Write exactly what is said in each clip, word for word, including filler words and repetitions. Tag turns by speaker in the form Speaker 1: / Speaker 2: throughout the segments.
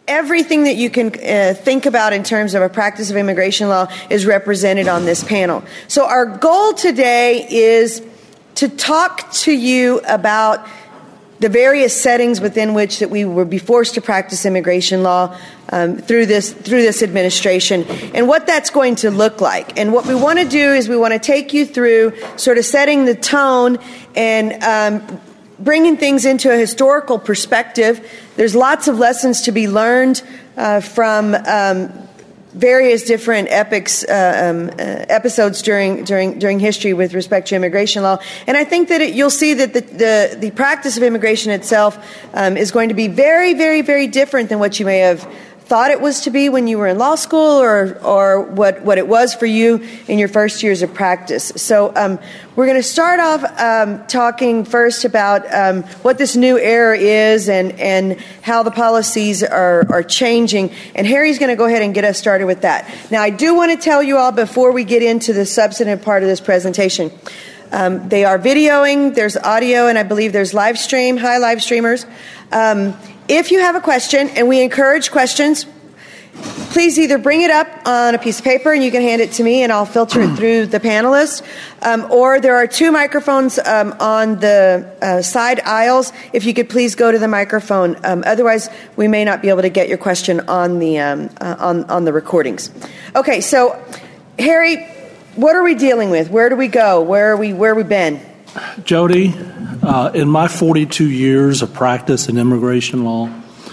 Speaker 1: everything that you can uh, think about in terms of a practice of immigration law is represented on this panel. So our goal today is to talk to you about the various settings within which that we will be forced to practice immigration law um, through this through this administration, and what that's going to look like. And what we want to do is we want to take you through sort of setting the tone and um, bringing things into a historical perspective. There's lots of lessons to be learned uh, from um, various different epics, uh, um, uh, episodes during during during history with respect to immigration law, and I think that it, you'll see that the, the the practice of immigration itself um, is going to be very, very, very different than what you may have thought it was to be when you were in law school, or or what what it was for you in your first years of practice. So um, we're going to start off um, talking first about um, what this new era is and and how the policies are are changing. And Harry's going to go ahead and get us started with that. Now, I do want to tell you all before we get into the substantive part of this presentation. Um, they are videoing. There's audio, and I believe there's live stream. Hi, live streamers. Um, If you have a question, and we encourage questions, please either bring it up on a piece of paper and you can hand it to me and I'll filter it through the panelists, um, or there are two microphones um, on the uh, side aisles. If you could please go to the microphone. Um, otherwise, we may not be able to get your question on the um, uh, on, on the recordings. Okay, so Harry, what are we dealing with? Where do we go? Where are we? Where have we been?
Speaker 2: Jody, uh, in my forty-two years of practice in immigration law,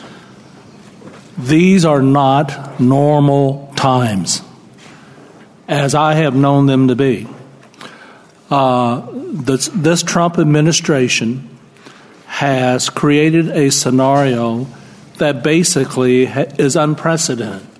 Speaker 2: these are not normal times, as I have known them to be. Uh, this, this Trump administration has created a scenario that basically ha- is unprecedented.